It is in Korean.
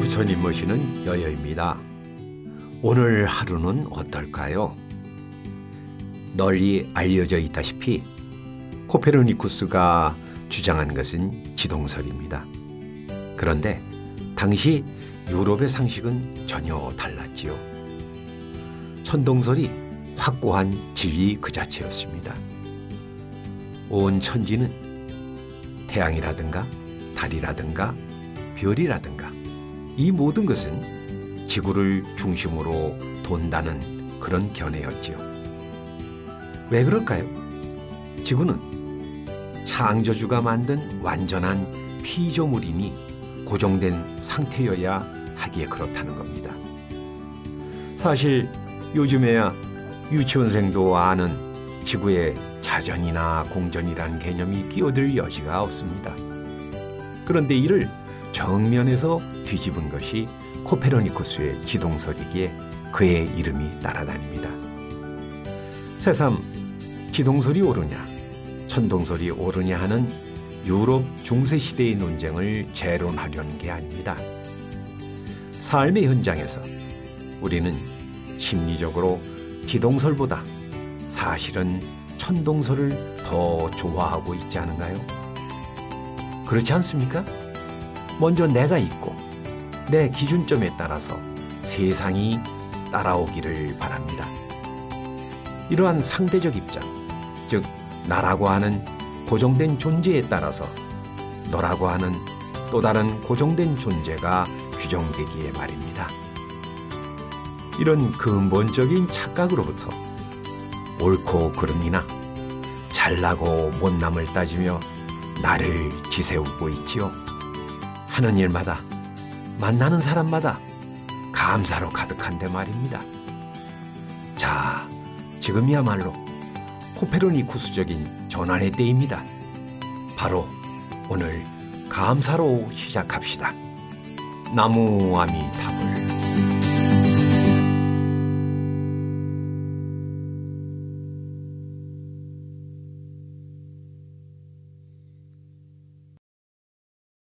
부처님 모시는 여여입니다. 오늘 하루는 어떨까요? 널리 알려져 있다시피 코페르니쿠스가 주장한 것은 지동설입니다. 그런데 당시 유럽의 상식은 전혀 달랐지요. 천동설이 확고한 진리 그 자체였습니다. 온 천지는 태양이라든가 달이라든가 별이라든가 이 모든 것은 지구를 중심으로 돈다는 그런 견해였지요. 왜 그럴까요? 지구는 창조주가 만든 완전한 피조물이니 고정된 상태여야 하기에 그렇다는 겁니다. 사실 요즘에야 유치원생도 아는 지구에 자전이나 공전이라는 개념이 끼어들 여지가 없습니다. 그런데 이를 정면에서 뒤집은 것이 코페르니쿠스의 지동설이기에 그의 이름이 따라다닙니다. 새삼 지동설이 옳으냐 천동설이 옳으냐 하는 유럽 중세시대의 논쟁을 재론하려는 게 아닙니다. 삶의 현장에서 우리는 심리적으로 지동설보다 사실은 천동설을 더 좋아하고 있지 않은가요? 그렇지 않습니까? 먼저 내가 있고 내 기준점에 따라서 세상이 따라오기를 바랍니다. 이러한 상대적 입장, 즉 나라고 하는 고정된 존재에 따라서 너라고 하는 또 다른 고정된 존재가 규정되기에 말입니다. 이런 근본적인 착각으로부터 옳고 그름이나 잘나고 못남을 따지며 나를 지새우고 있지요. 하는 일마다 만나는 사람마다 감사로 가득한데 말입니다. 자, 지금이야말로 코페르니쿠스적인 전환의 때입니다. 바로 오늘 감사로 시작합시다. 나무 아미타불.